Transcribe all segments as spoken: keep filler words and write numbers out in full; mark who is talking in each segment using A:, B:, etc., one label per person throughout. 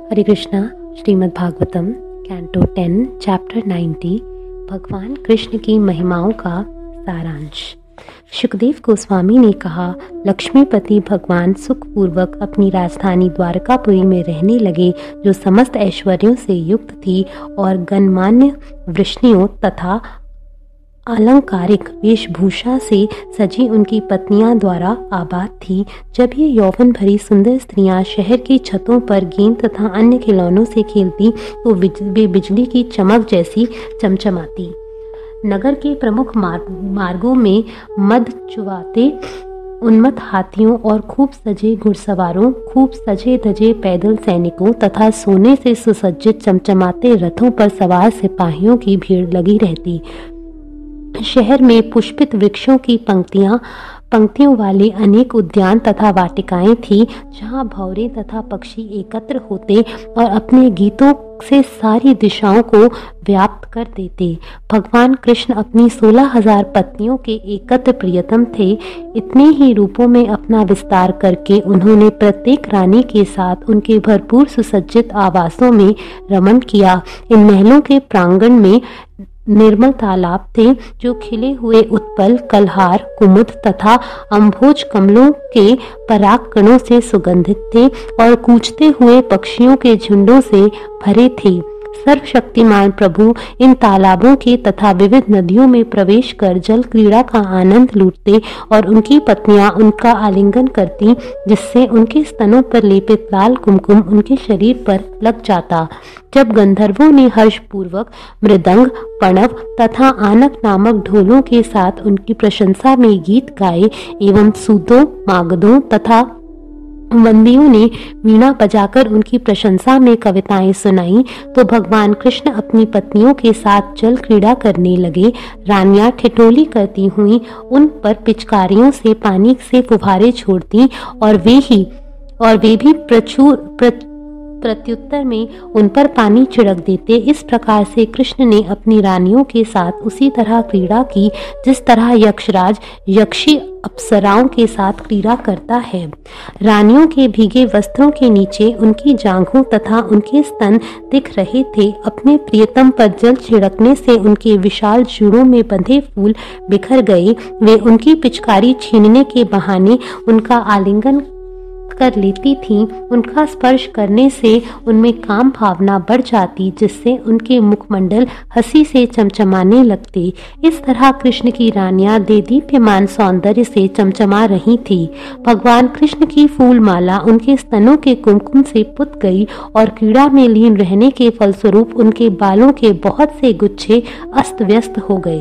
A: हरे Krishna. Shrimad Bhagavatam canto ten chapter ninety भगवान कृष्ण की महिमाओं का सारांश। सुखदेव गोस्वामी ने कहा, लक्ष्मीपति भगवान सुखपूर्वक अपनी राजधानी द्वारकापुरी में रहने लगे, जो समस्त ऐश्वर्यों से युक्त थी और गणमान्य वृष्णियों तथा अलंकारिक वेशभूषा से सजी उनकी पत्नियां द्वारा आबाद थी। जब ये यौवन भरी सुंदर स्त्रियां शहर की छतों पर गेंद तथा अन्य खिलौनों से खेलती तो वे बिजली की चमक जैसी चमचमाती। नगर के प्रमुख मार्गों में मद चुवाते उन्मत्त हाथियों और खूब सजे घुड़सवारों, खूब सजे धजे पैदल सैनिकों तथा सोने से सुसज्जित चमचमाते रथों पर सवार सिपाहियों की भीड़ लगी रहती। शहर में पुष्पित वृक्षों की पंक्तियां पंक्तियों वाले अनेक उद्यान तथा वाटिकाएं थी, जहां भौरे तथा पक्षी एकत्र होते और अपने गीतों से सारी दिशाओं को व्याप्त कर देते। भगवान कृष्ण अपनी सोलह हजार पत्नियों के एकत्र प्रियतम थे। इतने ही रूपों में अपना विस्तार करके उन्होंने प्रत्येक रानी के साथ उनके भरपूर सुसज्जित आवासों में रमण किया। इन महलों के प्रांगण में निर्मल तालाब थे, जो खिले हुए उत्पल, कलहार, कुमुद तथा अम्भोज कमलों के पराग कणों से सुगंधित थे और कूचते हुए पक्षियों के झुंडों से भरे थे। सर्वशक्तिमान प्रभु इन तालाबों के तथा विविध नदियों में प्रवेश कर जल क्रीड़ा का आनंद लूटते और उनकी पत्नियां उनका आलिंगन करती, जिससे उनके स्तनों पर लेपित लाल कुमकुम उनके शरीर पर लग जाता। जब गंधर्वों ने हर्षपूर्वक मृदंग, पणव तथा आनक नामक ढोलों के साथ उनकी प्रशंसा में गीत गाए एवं सूतों, मागधों तथा वंदियों ने वीणा बजाकर उनकी प्रशंसा में कविताएं सुनाई, तो भगवान कृष्ण अपनी पत्नियों के साथ जल क्रीड़ा करने लगे। रानियां ठिठोली करती हुई उन पर पिचकारियों से पानी से फुहारे छोड़ती और वे ही और वे भी प्रचुर प्र, प्रत्युत्तर में उन पर पानी छिड़क देते। इस प्रकार से कृष्ण ने अपनी रानियों के साथ उसी तरह क्रीड़ा की, जिस तरह यक्षराज यक्षी अप्सराओं के साथ क्रीड़ा करता है। रानियों के भीगे वस्त्रों के नीचे उनकी जांघों तथा उनके स्तन दिख रहे थे। अपने प्रियतम पर जल छिड़कने से उनके विशाल जुड़ों में बंधे फूल बिखर गए। वे उनकी पिचकारी छीनने के बहाने उनका आलिंगन कर लेती थीं। उनका स्पर्श करने से उनमें काम भावना बढ़ जाती, जिससे उनके मुखमंडल हंसी से चमचमाने लगते। इस तरह कृष्ण की रानियां देदीप्यमान सौंदर्य से चमचमा रही थी। भगवान कृष्ण की फूलमाला उनके स्तनों के कुमकुम से पुत गई और क्रीड़ा में लीन रहने के फलस्वरूप उनके बालों के बहुत से गुच्छे अस्त व्यस्त हो गए।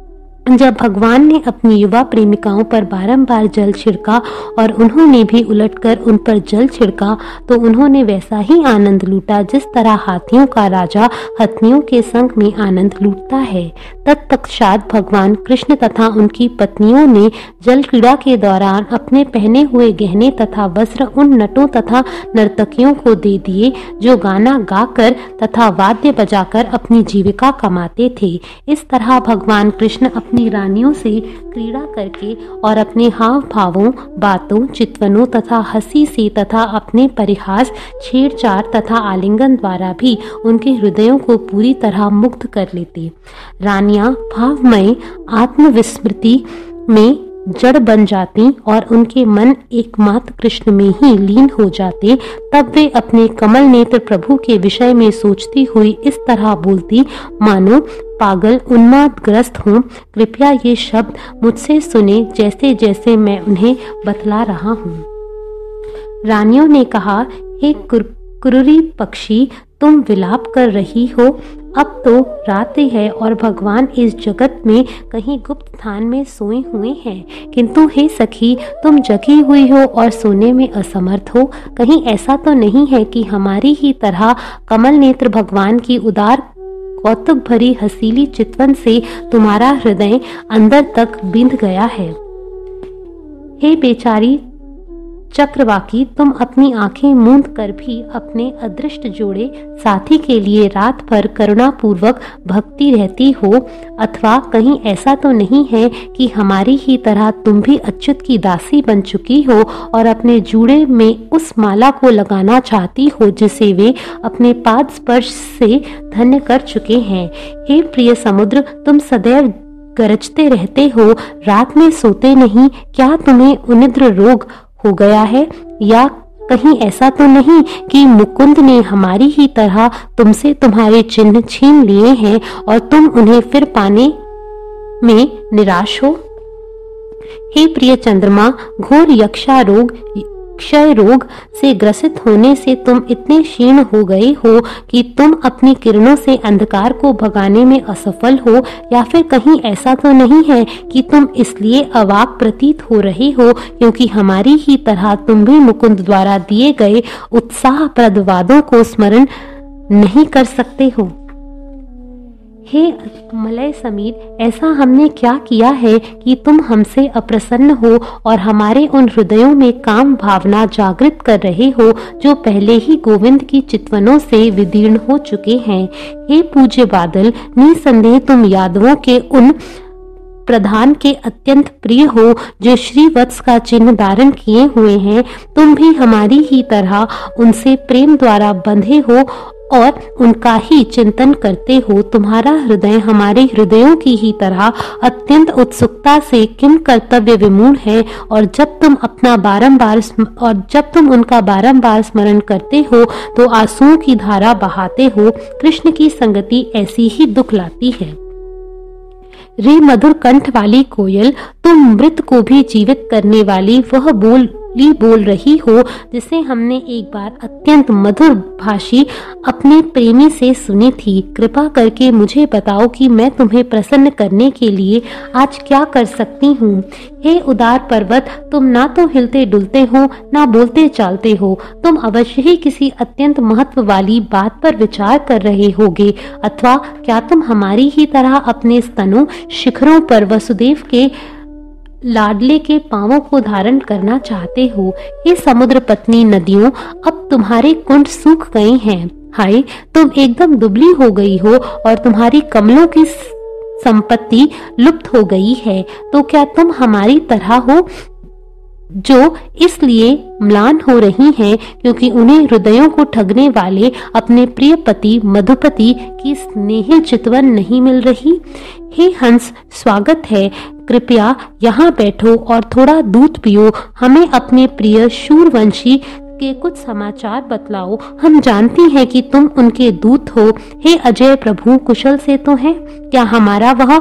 A: जब भगवान ने अपनी युवा प्रेमिकाओं पर बारंबार जल छिड़का और उन्होंने भी उलटकर उन पर जल छिड़का, तो उन्होंने वैसा ही आनंद लूटा जिस तरह हाथियों का राजा हथनियों के संग में आनंद लूटता है। तत्पश्चात भगवान कृष्ण तथा उनकी पत्नियों ने जल क्रीड़ा के दौरान अपने पहने हुए गहने तथा वस्त्र उन नटों तथा नर्तकियों को दे दिए, जो गाना गाकर तथा वाद्य बजाकर अपनी जीविका कमाते थे। इस तरह भगवान कृष्ण अपनी रानियों से क्रीड़ा करके और अपने हाव भावों, बातों, चितवनों तथा हंसी से तथा अपने परिहास, छेड़छाड़ तथा आलिंगन द्वारा भी उनके हृदयों को पूरी तरह मुग्ध कर लेते। रानियां भावमय आत्मविस्मृति में जड़ बन जाती और उनके मन एकमात्र कृष्ण में ही लीन हो जाते। तब वे अपने कमल नेत्र प्रभु के विषय में सोचती हुई इस तरह बोलती, मानो पागल उन्मादग्रस्त हूँ। कृपया ये शब्द मुझसे सुने, जैसे जैसे मैं उन्हें बतला रहा हूँ। रानियों ने कहा, हे क्रूरी पक्षी, तुम विलाप कर रही हो। अब तो रात्रि है और भगवान इस जगत में कहीं गुप्त स्थान में सोए हुए हैं, किंतु हे सखी, तुम जगी हुई हो और सोने में असमर्थ हो। कहीं ऐसा तो नहीं है कि हमारी ही तरह कमल नेत्र भगवान की उदार कौतुक भरी हसीली चितवन से तुम्हारा हृदय अंदर तक बिंध गया है। हे बेचारी चक्रवाकी, तुम अपनी आंखें मूंद कर भी अपने अदृष्ट जोड़े साथी के लिए रात भर करुणापूर्वक भक्ति रहती हो, अथवा कहीं ऐसा तो नहीं है कि हमारी ही तरह तुम भी अच्युत की दासी बन चुकी हो और अपने जूड़े में उस माला को लगाना चाहती हो जिसे वे अपने पाद स्पर्श से धन्य कर चुके हैं। हे प्रिय समुद्र, तुम सदैव गरजते रहते हो, रात में सोते नहीं, क्या तुम्हें उनिद्र रोग हो गया है? या कहीं ऐसा तो नहीं कि मुकुंद ने हमारी ही तरह तुमसे तुम्हारे चिन्ह छीन लिए हैं और तुम उन्हें फिर पाने में निराश हो? हे प्रिय चंद्रमा, घोर यक्षा रोग क्षय रोग से ग्रसित होने से तुम इतने क्षीण हो गए हो कि तुम अपनी किरणों से अंधकार को भगाने में असफल हो, या फिर कहीं ऐसा तो नहीं है कि तुम इसलिए अवाक प्रतीत हो रहे हो क्योंकि हमारी ही तरह तुम भी मुकुंद द्वारा दिए गए उत्साहप्रद वादों को स्मरण नहीं कर सकते हो? हे मलय समीर, ऐसा हमने क्या किया है कि तुम हमसे अप्रसन्न हो और हमारे उन हृदयों में काम भावना जागृत कर रहे हो जो पहले ही गोविंद की चितवनों से विदीर्ण हो चुके हैं? हे पूज्य बादल, निसंदेह तुम यादवों के उन प्रधान के अत्यंत प्रिय हो जो श्री वत्स का चिन्ह धारण किए हुए हैं। तुम भी हमारी ही तरह उनसे प्रेम द्वारा बंधे हो और उनका ही चिंतन करते हो। तुम्हारा हृदय हमारे हृदयों की ही तरह अत्यंत उत्सुकता से किम कर्तव्य विमूढ़ है, और जब तुम अपना बारंबार और जब तुम उनका बारंबार स्मरण करते हो तो आंसुओं की धारा बहाते हो। कृष्ण की संगति ऐसी ही दुख लाती है। रे मधुर कंठ वाली कोयल, तुम मृत को भी जीवित करने वाली वह बोल बोल रही हो जिसे हमने एक बार अत्यंत मधुर भाषी अपने प्रेमी से सुनी थी। कृपा करके मुझे बताओ कि मैं तुम्हें प्रसन्न करने के लिए आज क्या कर सकती हूँ। हे उदार पर्वत, तुम ना तो हिलते डुलते हो ना बोलते चालते हो। तुम अवश्य ही किसी अत्यंत महत्व वाली बात पर विचार कर रहे होगे, अथवा क्या तुम हमारी ही तरह अपने स्तनों शिखरों पर वसुदेव के लाडले के पांवों को धारण करना चाहते हो? हे समुद्र पत्नी नदियों, अब तुम्हारे कुंड सूख गए हैं। हाय, तुम एकदम दुबली हो गई हो और तुम्हारी कमलों की संपत्ति लुप्त हो गई है। तो क्या तुम हमारी तरह हो जो इसलिए म्लान हो रही हैं क्योंकि उन्हें हृदयों को ठगने वाले अपने प्रिय पति मधुपति की स्नेहिल चितवन नहीं मिल रही? हे हंस, स्वागत है। कृपया यहाँ बैठो और थोड़ा दूध पियो। हमें अपने प्रिय शूरवंशी के कुछ समाचार बतलाओ। हम जानती हैं कि तुम उनके दूत हो। हे अजय प्रभु, कुशल से तो हैं? क्या हमारा वह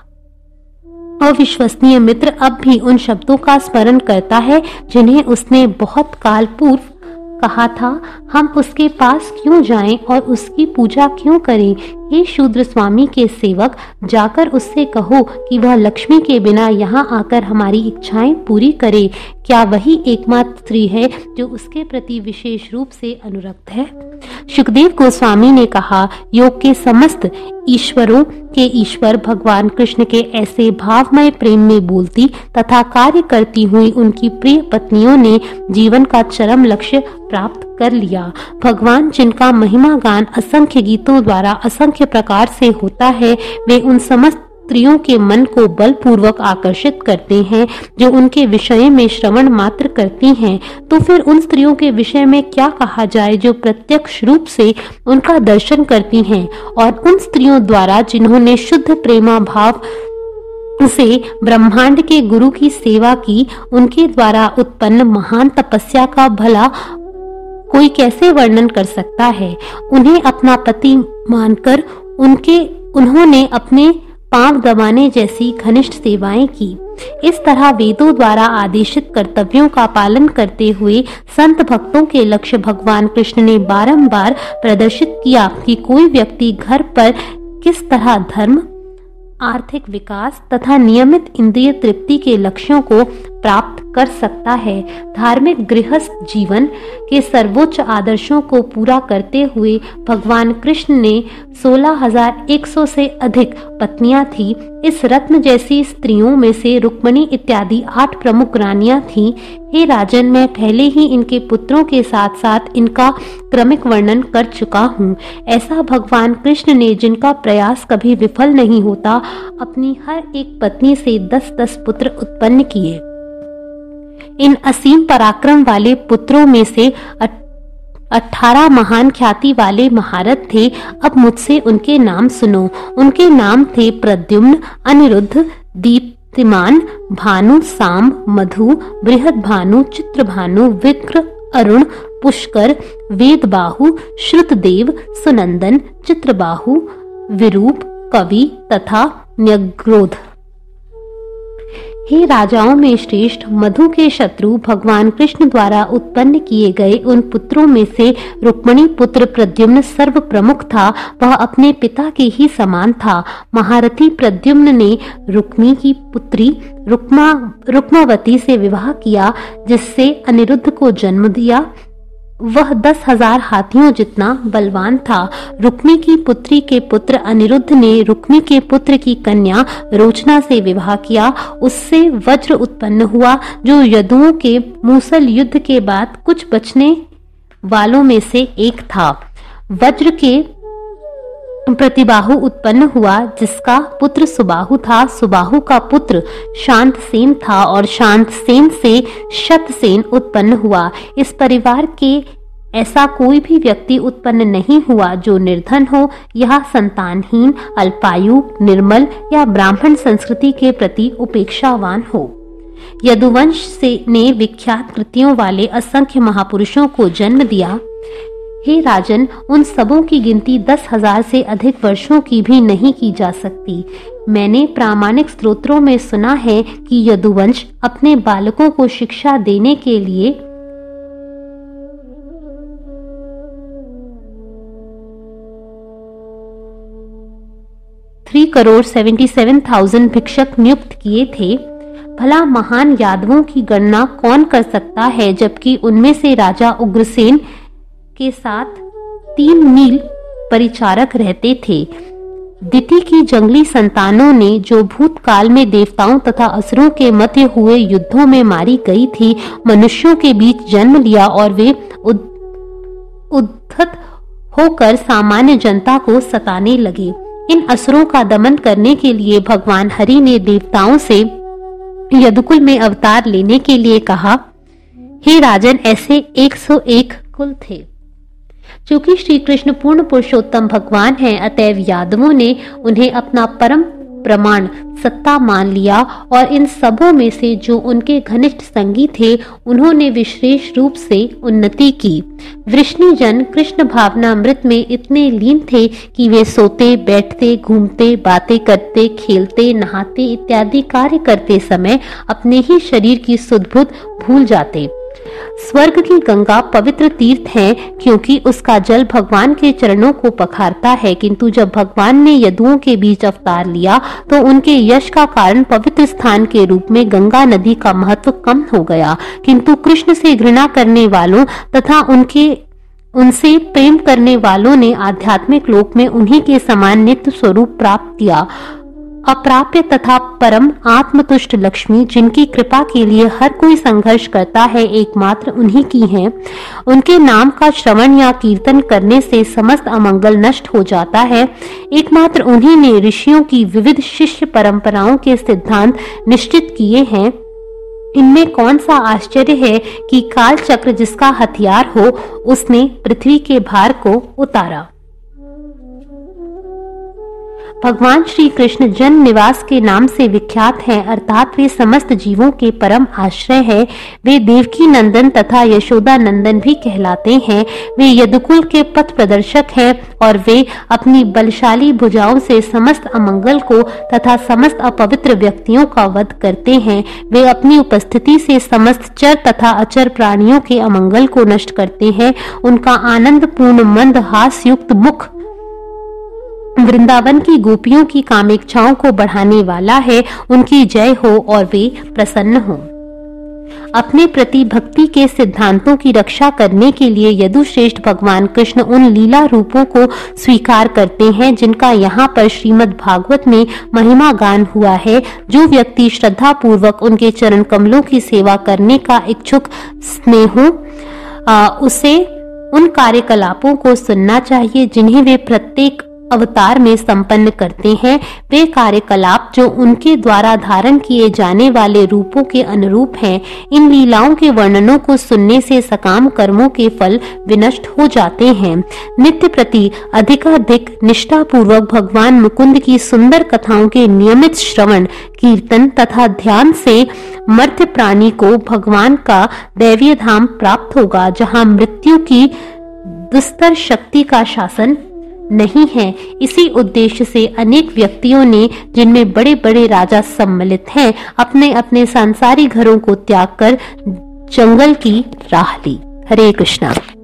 A: अविश्वसनीय मित्र अब भी उन शब्दों का स्मरण करता है जिन्हें उसने बहुत काल पूर्व कहा था? हम उसके पास क्यों जाएं और उसकी पूजा क्यों करें? हे शूद्र स्वामी के सेवक, जाकर उससे कहो कि वह लक्ष्मी के बिना यहाँ आकर हमारी इच्छाएं पूरी करे। क्या वही एकमात्र स्त्री है जो उसके प्रति विशेष रूप से अनुरक्त है? सुखदेव गोस्वामी ने कहा, योग के समस्त ईश्वरों के ईश्वर भगवान कृष्ण के ऐसे भावमय प्रेम में बोलती तथा कार्य करती हुई उनकी प्रिय पत्नियों ने जीवन का चरम लक्ष्य प्राप्त कर लिया। भगवान जिनका महिमा गान असंख्य गीतों द्वारा असंख्य प्रकार से होता है, वे उन समस्त स्त्रियों के मन को बलपूर्वक आकर्षित करते हैं जो उनके विषय में श्रवण मात्र करती हैं। तो फिर उन स्त्रियों के विषय में क्या कहा जाए जो प्रत्यक्ष रूप से उनका दर्शन करती हैं, और उन स्त्रियों द्वारा जिन्होंने शुद्ध प्रेमा भाव से ब्रह्मांड के गुरु की सेवा की, उनके द्वारा उत्पन्न महान तपस्या का भला कोई कैसे वर्णन कर सकता है? उन्हें अपना पति मानकर उनके उन्होंने अपने पांव दबाने जैसी घनिष्ठ सेवाएं की। इस तरह वेदों द्वारा आदेशित कर्तव्यों का पालन करते हुए संत भक्तों के लक्ष्य भगवान कृष्ण ने बारंबार प्रदर्शित किया कि कोई व्यक्ति घर पर किस तरह धर्म, आर्थिक विकास तथा नियमित इंद्रिय तृप्ति के लक्ष्यों को प्राप्त कर सकता है। धार्मिक गृहस्थ जीवन के सर्वोच्च आदर्शों को पूरा करते हुए भगवान कृष्ण ने सोलह हजार एक सौ से अधिक पत्नियां थी। इस रत्न जैसी स्त्रियों में से रुक्मिणी इत्यादि आठ प्रमुख रानियां थीं। हे राजन, मैं पहले ही इनके पुत्रों के साथ साथ इनका क्रमिक वर्णन कर चुका हूँ। ऐसा भगवान कृष्ण ने, जिनका प्रयास कभी विफल नहीं होता, अपनी हर एक पत्नी से दस दस पुत्र उत्पन्न किए। इन असीम पराक्रम वाले पुत्रों में से अठारह महान ख्याति वाले महारथ थे। अब मुझसे उनके नाम सुनो। उनके नाम थे प्रद्युम्न, अनिरुद्ध, दीप्तिमान, भानु, साम, मधु, बृहद्भानु, चित्रभानु, विक्र, अरुण, पुष्कर, वेदबाहु, श्रुतदेव, सुनंदन, चित्रबाहु, विरूप, कवि तथा न्यग्रोध। हे राजाओं में श्रेष्ठ, मधु के शत्रु भगवान कृष्ण द्वारा उत्पन्न किए गए उन पुत्रों में से रुक्मिणी पुत्र प्रद्युम्न सर्व प्रमुख था। वह अपने पिता के ही समान था। महारथी प्रद्युम्न ने रुक्मी की पुत्री रुक्मा रुक्मावती से विवाह किया, जिससे अनिरुद्ध को जन्म दिया। वह दस हजार हाथियों जितना बलवान था। रुक्मी की पुत्री के पुत्र अनिरुद्ध ने रुक्मी के पुत्र की कन्या रोचना से विवाह किया। उससे वज्र उत्पन्न हुआ, जो यदुओं के मूसल युद्ध के बाद कुछ बचने वालों में से एक था। वज्र के प्रतिबाहु उत्पन्न हुआ, जिसका पुत्र सुबाहु था। सुबाहु का पुत्र शांतसेन था और शांतसेन से शतसेन उत्पन्न हुआ। इस परिवार के ऐसा कोई भी व्यक्ति उत्पन्न नहीं हुआ जो निर्धन हो, यह संतानहीन, अल्पायु, निर्मल या ब्राह्मण संस्कृति के प्रति उपेक्षावान हो। यदुवंश से ने विख्यात कृतियों वाले असंख्य महापुरुषों को जन्म दिया। हे राजन, उन सबों की गिनती दस हजार से अधिक वर्षों की भी नहीं की जा सकती। मैंने प्रामाणिक स्रोत्रों में सुना है कि यदुवंश अपने बालकों को शिक्षा देने के लिए three crore seventy seven thousand भिक्षक नियुक्त किए थे। भला महान यादवों की गणना कौन कर सकता है, जबकि उनमें से राजा उग्रसेन के साथ तीन मील परिचारक रहते थे। दिति की जंगली संतानों ने, जो भूतकाल में देवताओं तथा असुरों के मध्य हुए युद्धों में मारी गई थी, मनुष्यों के बीच जन्म लिया और वे उद्धत होकर सामान्य जनता को सताने लगे। इन असुरों का दमन करने के लिए भगवान हरि ने देवताओं से यदुकुल में अवतार लेने के लिए कहा। हे राजन, ऐसे एक सौ एक कुल थे। चूंकि श्री कृष्ण पूर्ण पुरुषोत्तम भगवान हैं, अतएव यादवों ने उन्हें अपना परम प्रमाण सत्ता मान लिया और इन सबों में से जो उनके घनिष्ठ संगी थे, उन्होंने विशेष रूप से उन्नति की। वृष्णि जन कृष्ण भावनामृत में इतने लीन थे कि वे सोते, बैठते, घूमते, बातें करते, खेलते, नहाते इत्यादि कार्य करते समय अपने ही शरीर की सुध-बुध भूल जाते। स्वर्ग की गंगा पवित्र तीर्थ है, क्योंकि उसका जल भगवान के चरणों को पखारता है, किंतु जब भगवान ने यदुओं के बीच अवतार लिया तो उनके यश का कारण पवित्र स्थान के रूप में गंगा नदी का महत्व कम हो गया। किंतु कृष्ण से घृणा करने वालों तथा उनके उनसे प्रेम करने वालों ने आध्यात्मिक लोक में उन्हीं के समान नित्य स्वरूप प्राप्त किया। अप्राप्य तथा परम आत्मतुष्ट लक्ष्मी, जिनकी कृपा के लिए हर कोई संघर्ष करता है, एकमात्र उन्हीं की है। उनके नाम का श्रवण या कीर्तन करने से समस्त अमंगल नष्ट हो जाता है। एकमात्र उन्हीं ने ऋषियों की विविध शिष्य परंपराओं के सिद्धांत निश्चित किए हैं। इनमें कौन सा आश्चर्य है कि काल चक्र जिसका हथियार हो, उसने पृथ्वी के भार को उतारा। भगवान श्री कृष्ण जन निवास के नाम से विख्यात हैं, अर्थात वे समस्त जीवों के परम आश्रय हैं। वे देवकी नंदन तथा यशोदा नंदन भी कहलाते हैं। वे यदुकुल के पथ प्रदर्शक हैं और वे अपनी बलशाली भुजाओं से समस्त अमंगल को तथा समस्त अपवित्र व्यक्तियों का वध करते हैं। वे अपनी उपस्थिति से समस्त चर तथा अचर प्राणियों के अमंगल को नष्ट करते हैं। उनका आनंद पूर्ण मंद हास्य युक्त मुख वृंदावन की गोपियों की कामेच्छाओं को बढ़ाने वाला है। उनकी जय हो और वे प्रसन्न हो। अपने प्रति भक्ति के सिद्धांतों की रक्षा करने के लिए यदुश्रेष्ठ भगवान कृष्ण उन लीला रूपों को स्वीकार करते हैं जिनका यहाँ पर श्रीमद् भागवत में महिमा गान हुआ है। जो व्यक्ति श्रद्धा पूर्वक उनके चरण कमलों की सेवा करने का इच्छुक स्नेहो उसे उन कार्यकलापों को सुनना चाहिए जिन्हें वे प्रत्येक अवतार में संपन्न करते हैं। वे कार्यकलाप जो उनके द्वारा धारण किए जाने वाले रूपों के अनुरूप हैं। इन लीलाओं के वर्णनों को सुनने से सकाम कर्मों के फल विनष्ट हो जाते हैं। नित्य प्रति अधिकाधिक निष्ठा पूर्वक भगवान मुकुंद की सुंदर कथाओं के नियमित श्रवण कीर्तन तथा ध्यान से मर्त्य प्राणी को भगवान का दैवीय धाम प्राप्त होगा, जहाँ मृत्यु की दुस्तर शक्ति का शासन नहीं है। इसी उद्देश्य से अनेक व्यक्तियों ने, जिनमें बड़े बड़े राजा सम्मिलित हैं, अपने अपने सांसारिक घरों को त्याग कर जंगल की राह ली। हरे कृष्णा।